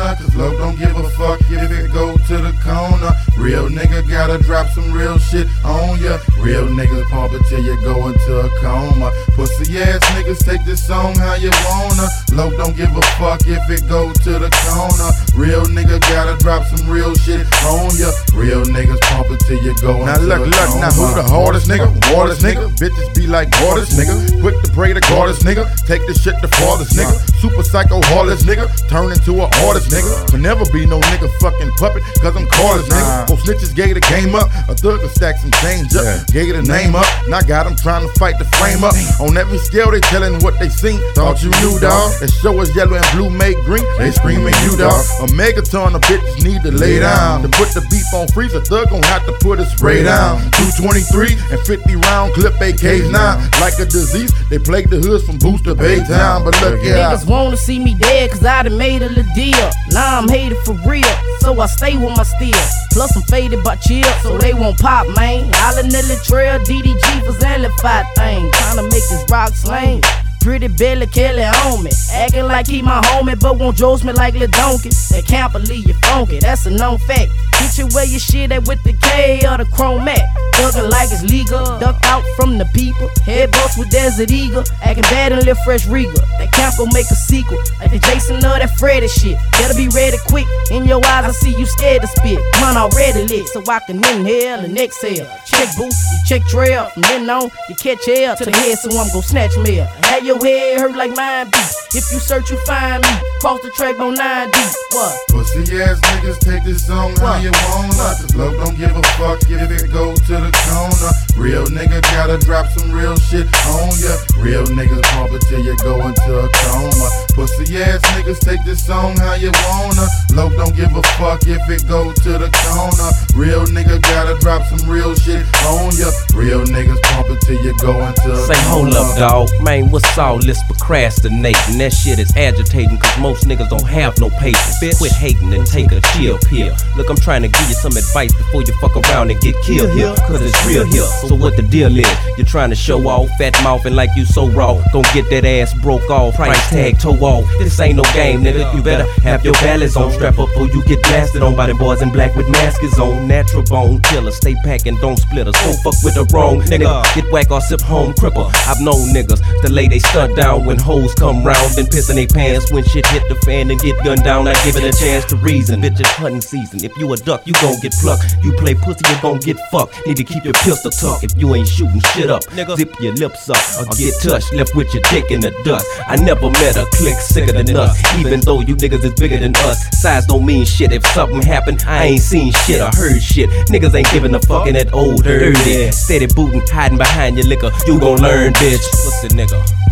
corner, cause Loc don't give a fuck if it go to the corner. Real nigga gotta drop some real shit on ya. Real niggas pump it till you go into a coma. Pussy ass niggas take this song how you wanna. Loc don't give a fuck if it go to the corner. Real nigga gotta drop some real shit on ya. Real niggas pump it till you go into the coma. Now who the hardest nigga? Hardest nigga. Bitches be like hardest nigga. Quick to pray to goddess nigga. Take this shit to farthest nigga. Super psycho heartless nigga. Turn into an artist nigga. Can never be no nigga fucking puppet, cause I'm Carter's nigga. Both snitches gave the game up. A thug can stack some change up. Gave the name up. Now got them trying to fight the frame up. On every scale they telling what they seen. Thought you knew, dawg. That show us yellow and blue make green. They screaming you, dawg. A megaton of bitches need to lay down. To put the beef on freeze, a thug gon' have to put a spray down. 223 and 50 round clip AKs 9. Like a disease, they plague the hoods from Boost to Baytown. But look, niggas wanna see me dead cause I done made a little deal. Now I'm hated for real, so I stay with my steel. Plus I'm faded but chill, so they won't pop, man. Island Nelly Trail, DDG for amplified thing. Tryna make this rock slang. Pretty Billy Kelly on me, acting like he my homie, but won't jose me like Lil Donkey. They can't believe you funky, that's a known fact. Get you where your shit at with the K or the Chrome Mac. Thuggin' like it's legal, duck out from the people. Head bust with Desert Eagle, acting bad and Lil Fresh Regal. That camp gon' make a sequel, like the Jason or that Freddy shit. Better be ready quick, in your eyes I see you scared to spit. Mine already lit, so I can inhale and exhale. Check boost, you check trail, from then on you catch hell to the head, so I'm gon' snatch mail. Have your head hurt like mine beat. If you search, you find me. Cross the track on 9 deep. What? Pussy ass niggas take this song how you wanna. Cause Loc don't give a fuck if it go to the corner. Real nigga gotta drop some real shit on ya. Real niggas pump it till you go into a coma. Pussy ass niggas take this song how you wanna. Loc don't give a fuck if it go to the corner. Real nigga gotta drop some real shit on ya. Real niggas pump it till you go into a coma. Say hold up, dawg. Man, what's all this procrastinating? That shit is agitating cause most niggas don't have no patience. Bitch, quit hating and take a chill pill. Look, I'm trying to give you some advice before you fuck around and get killed here, cause it's real here. So what the deal is? You're trying to show off, fat mouthing like you so raw. Gon' get that ass broke off, price tag toe off. This ain't no game, nigga. You better have your balance on. Strap up or you get blasted on by them boys in black with masks on. Natural bone killer, stay packing, don't split us. Don't fuck with the wrong nigga. Get whack or sip home cripple. I've known niggas to lay they stunt down when hoes come round and piss in they pants when shit hit the fan and get gunned down. I give it a chance to reason. Bitches hunting season. If you a duck, you gon' get plucked. You play pussy, you gon' get fucked. Need to keep your pistol tucked. If you ain't shooting shit up, nigga, zip your lips up or get touched. Left with your dick in the dust. I never met a clique sicker than us. Even though you niggas is bigger than us, size don't mean shit. If something happened, I ain't seen shit or heard shit. Niggas ain't giving a fuck in that old dirty. Steady booting, hiding behind your liquor. You gon' learn, bitch. Pussy nigga.